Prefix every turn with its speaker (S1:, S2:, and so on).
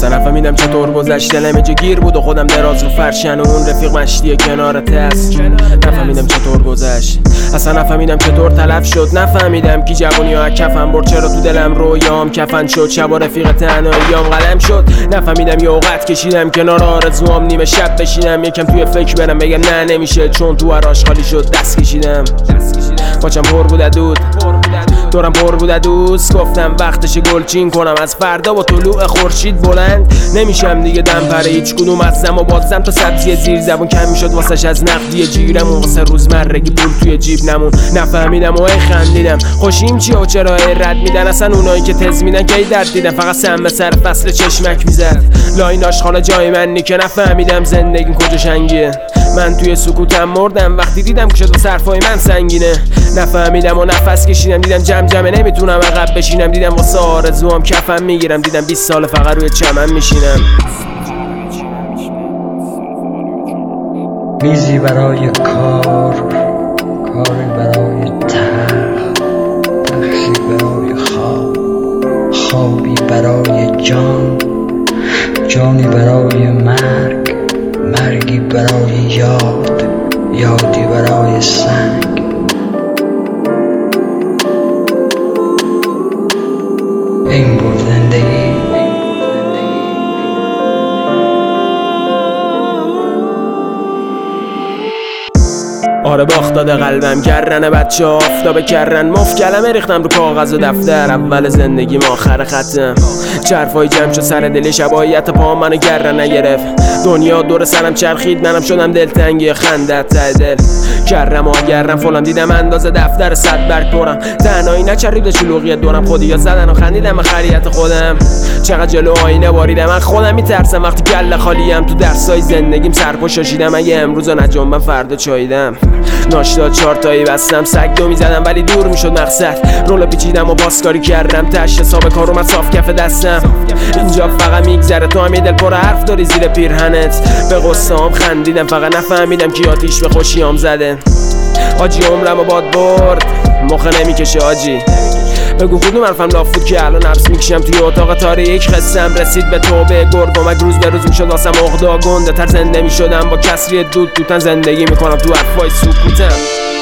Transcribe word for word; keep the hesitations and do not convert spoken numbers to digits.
S1: اصلا نفهمیدم چطور گذشت، دلم جا گیر بود و خودم دراز رو فرشن و اون رفیق مشتی کنارت هست. نفهمیدم چطور گذشت، اصلا نفهمیدم چطور تلف شد، نفهمیدم کی جوونی ها کفن برد، چرا تو دلم رویام کفن شد، شب و رفیق تنهاییام قلم شد. نفهمیدم یه اوقات کشیدم کنار آرزوام، نیمه شب بشینم یکم توی فکر برم بگم نه نمیشه، چون تو هراش خالی شد دست کشیدم. پاچم پر بود دود، دورم پر بود دوست، گفتم وقتش گلچین کنم از فردا با طلوع خورشید بلند نمیشم دیگه دم پر هیچ کدوم از زم و بازم تا سبزی زیر زبون کم میشد واسش از نقدی جیرم و واسه روزمرگی پول توی جیب نمون. نفهمیدم و ای خندیدم خوشیم چیه و چرا ای رد میدن، اصلا اونایی که تز میدن که ای درد دیدن، فقط سم سر فصل چشمک میزد لاین آشخالا جای من نی که نفهمیدم زندگیم کجا شنگیه. من توی سکوتم مردم وقتی دیدم که شد و صرفای من سنگینه. نفهمیدم و نفس کشیدم دیدم جمع جمعه نمیتونم عقب بشینم، دیدم واسه آرزوام کفن میگیرم، دیدم بیست سال فقط روی چمن میشینم.
S2: میزی برای کار، کاری برای تخت، تختی برای خواب، خوابی برای جان، جانی برای مرگ، مرگی برای یاد، یادی برای سنگ. این بود زندگی.
S1: آره باخت داده قلبم گرنه بچه آفتاب کرن، مفت کلمه ریختم رو کاغذ و دفتر، اول زندگیم آخر ختم. چرفای جمع شد سر دل شبایت پا منو گرنه گرفت، دنیا دور سرم چرخید منم شدم دلتنگی خندت ته دل. کرم و گرم فلان دیدم اندازه دفتر صد برگ پرم، تنهایی نچرید شلوغی دورم، خودی یا زدن و خندیدم به خریت خودم. چقدر جلو آینه باریدم من خودم میترسم وقتی کله خالیم، تو درسای زندگیم سرپا شاشیدم، اگه امروز نجنبم فردا چاییدم. ناشتا چهار تایی بستم سگ دو میزدم ولی دور میشد مقصد، رولو پیچیدم و باسکاری کردم تش حساب کارو من صاف کف دستم. اینجا فقط میگذره تو هم یه دل پر حرف داری زیر پیرهنت، به قصه‌ام خندیدم فقط نفهمیدم کی آتیش به خوشیام زده. آجی عمرم و باد برد مخه نمیکشه آجی، بگو کدوم حرفم لاف بود که الان نفس میکشم توی اتاق تاریک. خستم رسید به توبه گرگم، روز به روز میشد واسم عقده گنده تر، زنده میشدم با کسری دود توتن، زندگی میکنم تو حرفای سکوتم.